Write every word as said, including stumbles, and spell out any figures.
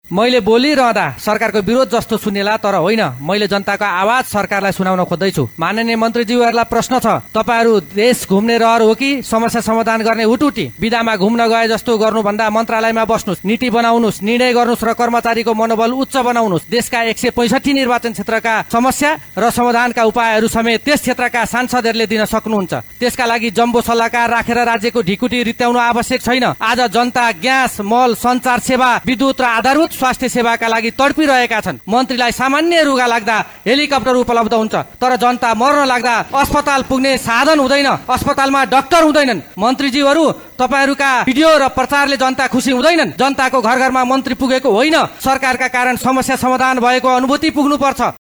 मैले बोलिरहँदा सरकारको विरोध जस्तो सुनेला, तर होइन, मैले जनताको आवाज सरकारलाई सुनाउन खोज्दैछु। माननीय मन्त्रीज्यूहरूलाई प्रश्न छ, तपाईहरू देश घुम्ने रहर हो कि समस्या समाधान गर्ने हुटुटी? विधामा घुम्न गए जस्तो गर्नुभन्दा मन्त्रालयमा बस्नुहोस्, नीति बनाउनुहोस्, निर्णय गर्नुहोस् र कर्मचारीको मनोबल उच्च बनाउनुहोस्। देशका एक सय पैँसठी निर्वाचन क्षेत्रका समस्या र समाधानका उपायहरू समेत त्यस क्षेत्रका सांसदहरूले दिन सक्नुहुन्छ। त्यसका लागि जम्बो सल्लाहकार राखेर राज्यको ढिकुटी रित्याउनु आवश्यक छैन। आज जनता ग्यास, मल, सञ्चार सेवा, विद्युत र आधारभूत स्वास्थ्य सेवाका लागि तडपिरहेका छन्। मन्त्रीलाई सामान्य रुगा लाग्दा हेलिकप्टर उपलब्ध हुन्छ, तर जनता मर्न लाग्दा अस्पताल पुग्ने साधन हुँदैन, अस्पतालमा डाक्टर हुँदैनन्। मन्त्रीज्यूहरू, तपाईहरूका भिडियो र प्रचारले जनता खुसी हुँदैनन्। जनताको घर घरमा मन्त्री पुगेको होइन, सरकारका कारण समस्या समाधान भएको अनुभूति पुग्नुपर्छ।